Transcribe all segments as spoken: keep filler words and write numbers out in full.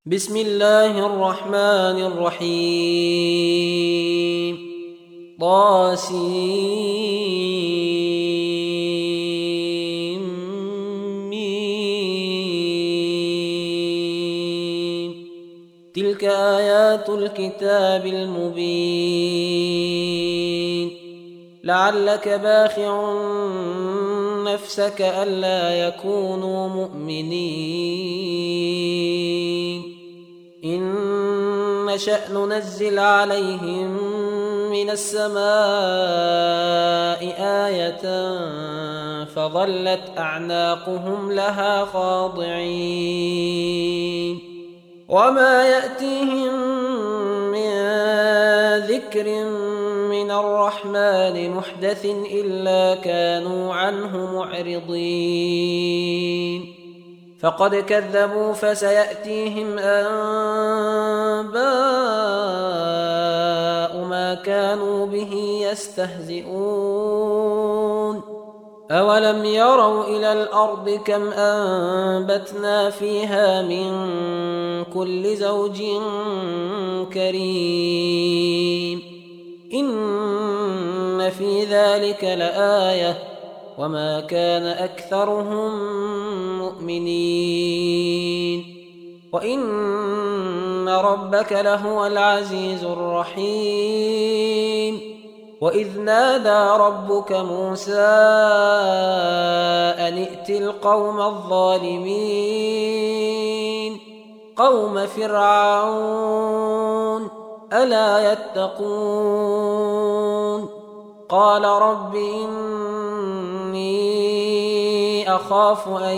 بسم الله الرحمن الرحيم طاسيم ميم تلك آيات الكتاب المبين لعلك باخع نفسك ألا يكونوا مؤمنين إن نشأ ننزل عليهم من السماء آية فظلت أعناقهم لها خاضعين وما يأتيهم من ذكر من الرحمن محدث إلا كانوا عنه معرضين فقد كذبوا فسيأتيهم أنباء ما كانوا به يستهزئون أولم يروا إلى الأرض كم أنبتنا فيها من كل زوج كريم إن في ذلك لآية وما كان أكثرهم مؤمنين وإن ربك لهو العزيز الرحيم وإذ نادى ربك موسى أن ائت القوم الظالمين قوم فرعون ألا يتقون قال رب إني أخاف أن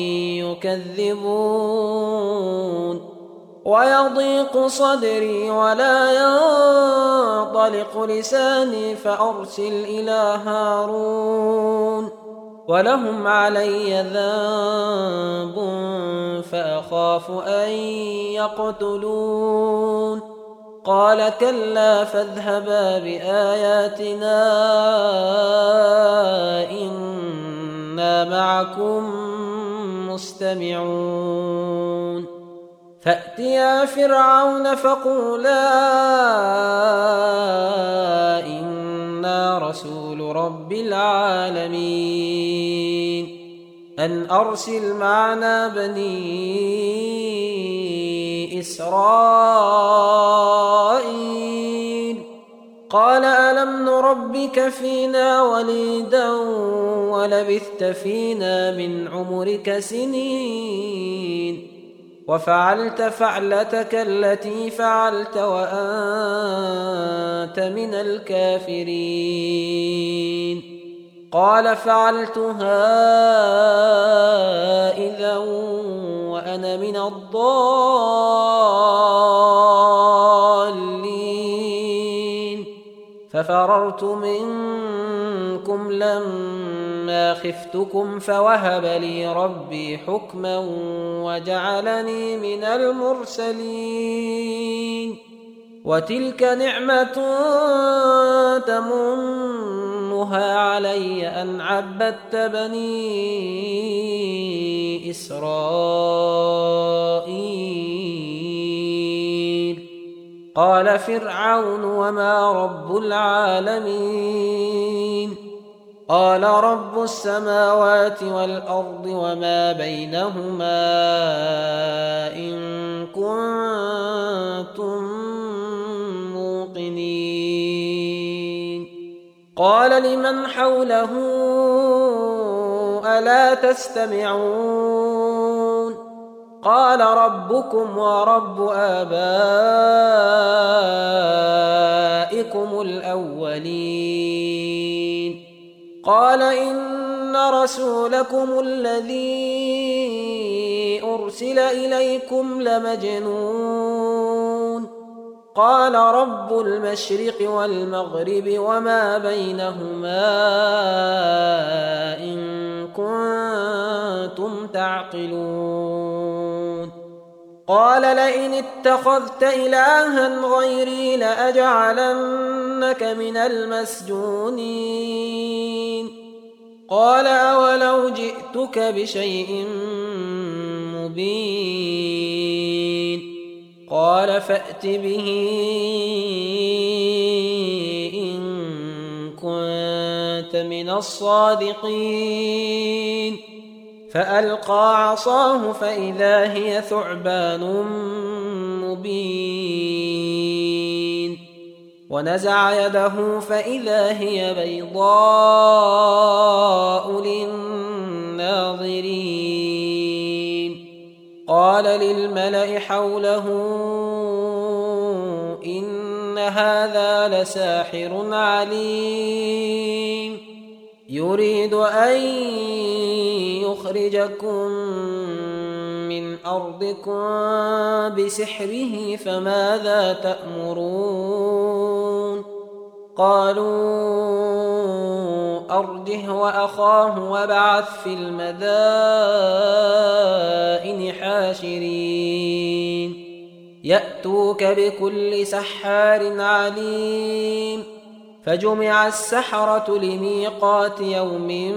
يكذبون ويضيق صدري ولا ينطلق لساني فأرسل إلى هارون ولهم علي ذنب فأخاف أن يقتلون قال كلا فاذهبا بآياتنا إنا معكم مستمعون فأتيا فرعون فقولا إنا رسول رب العالمين أن أرسل معنا بني إسرائيل قال ألم نربك فينا وليدا ولبثت فينا من عمرك سنين وفعلت فعلتك التي فعلت وأنت من الكافرين قال فعلتها إذا وأنا من الضالين ففررت منكم لما خفتكم فوهب لي ربي حكما وجعلني من المرسلين وتلك نعمة تمنها علي أن عبدت بني إسرائيل قال فرعون وما رب العالمين قال رب السماوات والأرض وما بينهما إن كنتم موقنين قال لمن حوله ألا تستمعون قال ربكم ورب آبائكم الأولين قال إن رسولكم الذي أرسل إليكم لمجنون قال رب المشرق والمغرب وما بينهما إن كنتم تعقلون قال لئن اتخذت إلها غيري لأجعلنك من المسجونين قال أولو جئتك بشيء مبين قال فأت به إن كنت من الصادقين. فألقى عصاه فإذا هي ثعبان مبين، ونزع يده فإذا هي بيضاء للناظرين. قال للملأ حوله إن هذا لساحر عليم، يريد أن يخرجكم من أرضكم بسحره فماذا تأمرون؟ قالوا أرجه وأخاه وابعث في المدائن حاشرين يأتوك بكل سحار عليم. فجمع السحرة لميقات يوم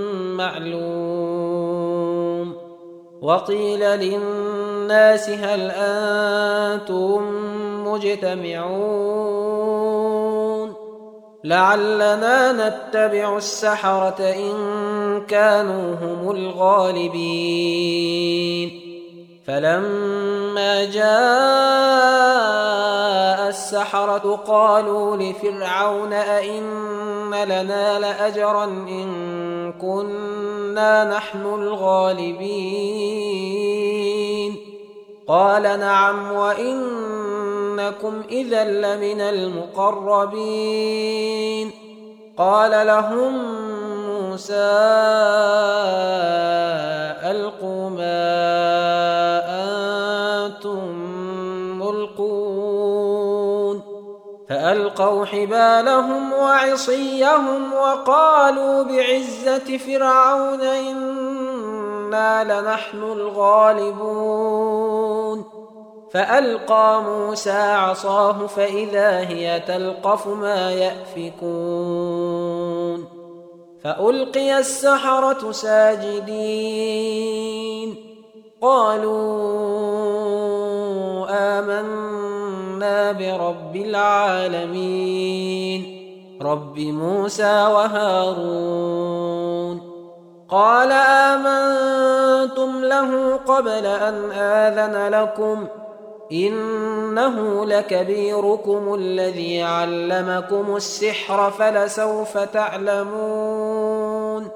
معلوم. وقيل للناس هل أنتم مجتمعون لعلنا نتبع السحرة إن كانوا هم الغالبين. فلما جاء السحرة قالوا لفرعون أئن لنا لأجرا إن كنا نحن الغالبين؟ قال نعم وإنكم إذا لمن المقربين. قال لهم موسى ألقوا ما أنتم ملقون. فألقوا حبالهم وعصيهم وقالوا بعزة فرعون إنا لنحن الغالبون. فألقى موسى عصاه فإذا هي تلقف ما يأفكون. فألقي السحرة ساجدين قالوا آمنا برب العالمين رب موسى وهارون. قال آمنتم له قبل أن آذن لكم إنه لكبيركم الذي علمكم السحر فلسوف تعلمون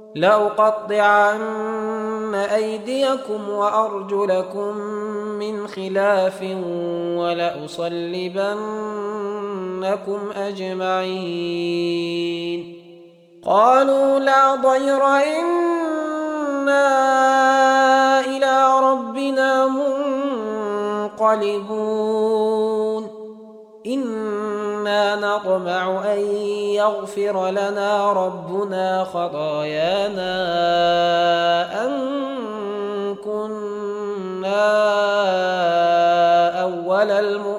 لأقطعن أيديكم وأرجلكم من خلاف ولأصلبنكم أجمعين. قالوا لا ضير إنا إلى ربنا منقلبون إنا نطمع أن يغفر لنا ربنا خطايانا أن كنا أول المؤمنين